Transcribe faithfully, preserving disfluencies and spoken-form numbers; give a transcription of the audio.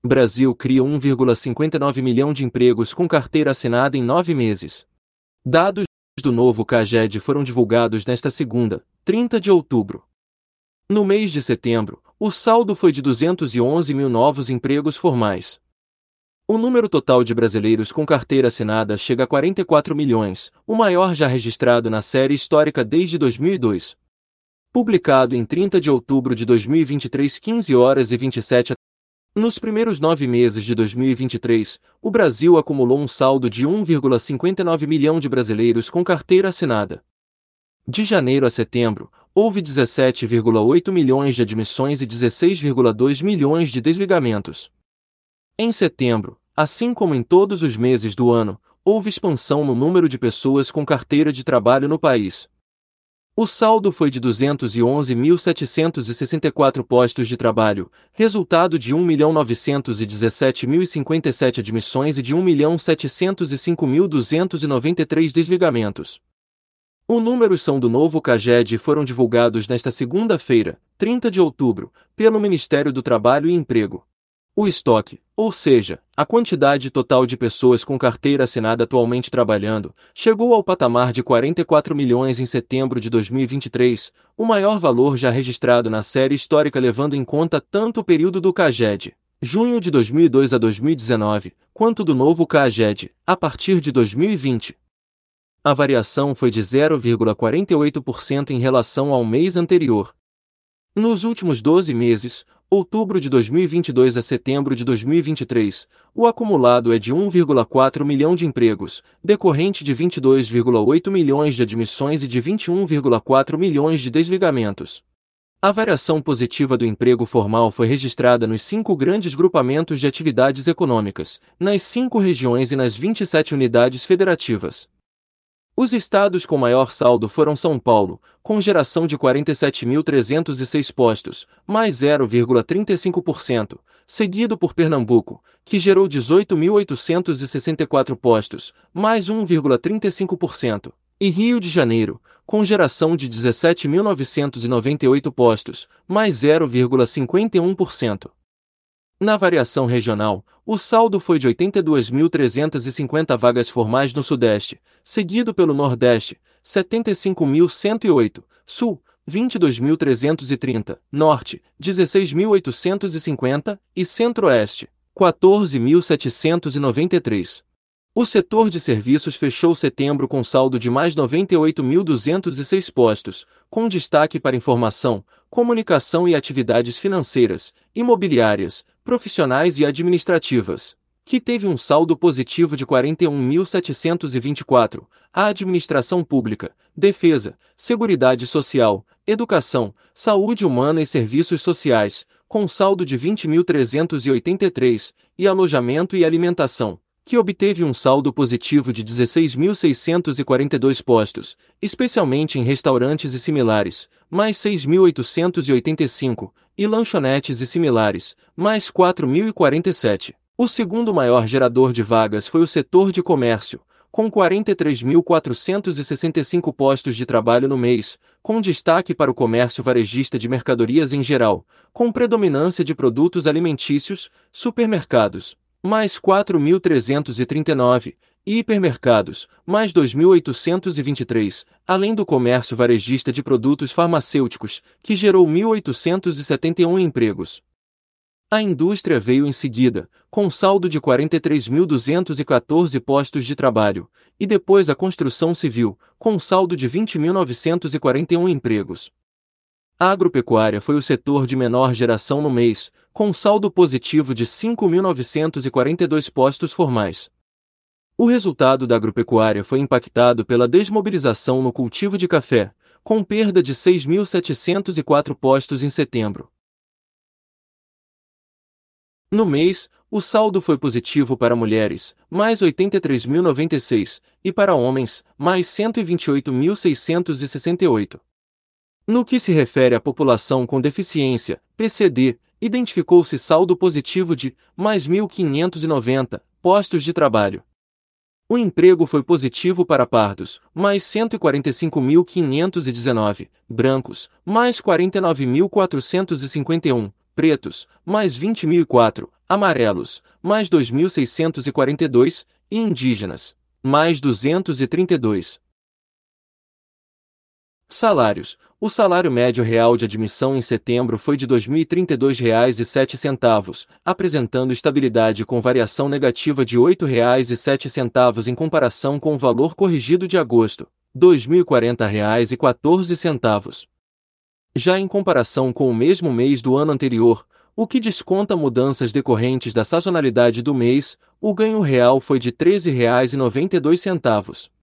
Brasil cria um vírgula cinquenta e nove milhão de empregos com carteira assinada em nove meses. Dados do novo CAGED foram divulgados nesta segunda, trinta de outubro. No mês de setembro, o saldo foi de duzentos e onze mil novos empregos formais. O número total de brasileiros com carteira assinada chega a quarenta e quatro milhões, o maior já registrado na série histórica desde dois mil e dois. Publicado em trinta de outubro de dois mil e vinte e três, quinze horas e vinte e sete. Nos primeiros nove meses de dois mil e vinte e três, o Brasil acumulou um saldo de um vírgula cinquenta e nove milhão de brasileiros com carteira assinada. De janeiro a setembro, houve dezessete vírgula oito milhões de admissões e dezesseis vírgula dois milhões de desligamentos. Em setembro, assim como em todos os meses do ano, houve expansão no número de pessoas com carteira de trabalho no país. O saldo foi de duzentos e onze mil setecentos e sessenta e quatro postos de trabalho, resultado de um milhão novecentos e dezessete mil e cinquenta e sete admissões e de um milhão setecentos e cinco mil duzentos e noventa e três desligamentos. Os números são do novo CAGED e foram divulgados nesta segunda-feira, trinta de outubro, pelo Ministério do Trabalho e Emprego. O estoque, ou seja, a quantidade total de pessoas com carteira assinada atualmente trabalhando, chegou ao patamar de quarenta e quatro milhões em setembro de dois mil e vinte e três, o maior valor já registrado na série histórica levando em conta tanto o período do CAGED, junho de dois mil e dois a dois mil e dezenove, quanto do novo CAGED, a partir de dois mil e vinte. A variação foi de zero vírgula quarenta e oito por cento em relação ao mês anterior. Nos últimos doze meses, outubro de dois mil e vinte e dois a setembro de dois mil e vinte e três, o acumulado é de um vírgula quatro milhão de empregos, decorrente de vinte e dois vírgula oito milhões de admissões e de vinte e um vírgula quatro milhões de desligamentos. A variação positiva do emprego formal foi registrada nos cinco grandes grupamentos de atividades econômicas, nas cinco regiões e nas vinte e sete unidades federativas. Os estados com maior saldo foram São Paulo, com geração de quarenta e sete mil trezentos e seis postos, mais zero vírgula trinta e cinco por cento, seguido por Pernambuco, que gerou dezoito mil oitocentos e sessenta e quatro postos, mais um vírgula trinta e cinco por cento, e Rio de Janeiro, com geração de dezessete mil novecentos e noventa e oito postos, mais zero vírgula cinquenta e um por cento. Na variação regional, o saldo foi de oitenta e duas mil trezentas e cinquenta vagas formais no Sudeste, seguido pelo Nordeste, setenta e cinco mil cento e oito, Sul, vinte e dois mil trezentos e trinta, Norte, dezesseis mil oitocentos e cinquenta, e Centro-Oeste, quatorze mil setecentos e noventa e três. O setor de serviços fechou setembro com saldo de mais noventa e oito mil duzentos e seis postos, com destaque para informação, comunicação e atividades financeiras, imobiliárias, profissionais e administrativas, que teve um saldo positivo de quarenta e um mil setecentos e vinte e quatro, a administração pública, defesa, seguridade social, educação, saúde humana e serviços sociais, com saldo de vinte mil trezentos e oitenta e três, e alojamento e alimentação, que obteve um saldo positivo de dezesseis mil seiscentos e quarenta e dois postos, especialmente em restaurantes e similares, mais seis mil oitocentos e oitenta e cinco, e lanchonetes e similares, mais quatro mil e quarenta e sete. O segundo maior gerador de vagas foi o setor de comércio, com quarenta e três mil quatrocentos e sessenta e cinco postos de trabalho no mês, com destaque para o comércio varejista de mercadorias em geral, com predominância de produtos alimentícios, supermercados, mais quatro mil trezentos e trinta e nove, e hipermercados, mais dois mil oitocentos e vinte e três, além do comércio varejista de produtos farmacêuticos, que gerou mil oitocentos e setenta e um empregos. A indústria veio em seguida, com saldo de quarenta e três mil duzentos e quatorze postos de trabalho, e depois a construção civil, com saldo de vinte mil novecentos e quarenta e um empregos. A agropecuária foi o setor de menor geração no mês, com saldo positivo de cinco mil novecentos e quarenta e dois postos formais. O resultado da agropecuária foi impactado pela desmobilização no cultivo de café, com perda de seis mil setecentos e quatro postos em setembro. No mês, o saldo foi positivo para mulheres, mais oitenta e três mil e noventa e seis, e para homens, mais cento e vinte e oito mil seiscentos e sessenta e oito. No que se refere à população com deficiência, P C D, identificou-se saldo positivo de, mais mil quinhentos e noventa, postos de trabalho. O emprego foi positivo para pardos, mais cento e quarenta e cinco mil quinhentos e dezenove, brancos, mais quarenta e nove mil quatrocentos e cinquenta e um, pretos, mais vinte mil e quatro, Amarelos, mais dois mil seiscentos e quarenta e dois, e indígenas, mais duzentos e trinta e dois. Salários. O salário médio real de admissão em setembro foi de dois mil e trinta e dois reais e sete centavos, apresentando estabilidade com variação negativa de oito reais e sete centavos em comparação com o valor corrigido de agosto, dois mil e quarenta reais e quatorze centavos. Já em comparação com o mesmo mês do ano anterior, o que desconta mudanças decorrentes da sazonalidade do mês, o ganho real foi de treze reais e noventa e dois centavos.